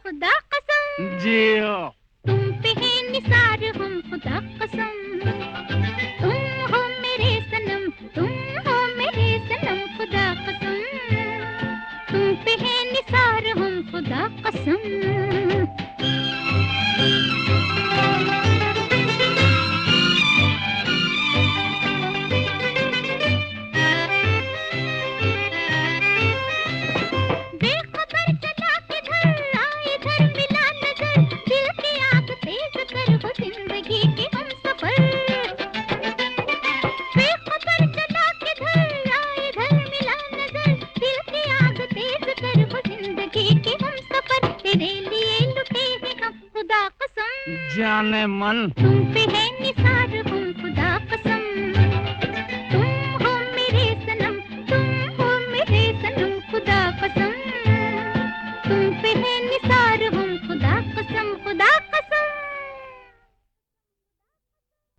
खुदा कसम। जियो। तुम पे है निसार हम खुदा कसम। तुम हो मेरे सनम, तुम हो मेरे सनम खुदा कसम। तुम पे है निसार हम खुदा कसम। बेखबर चला किधर आए इधर मिला नजर, दिल की आग तेज कर वो जिंदगी के हमसफर। बेखबर चला किधर आए इधर मिला नजर, दिल की आग तेज कर वो जिंदगी के हमसफर। तेरे लिए लुटे हैं हम खुदा कसम। जाने मन तुम पे है निसार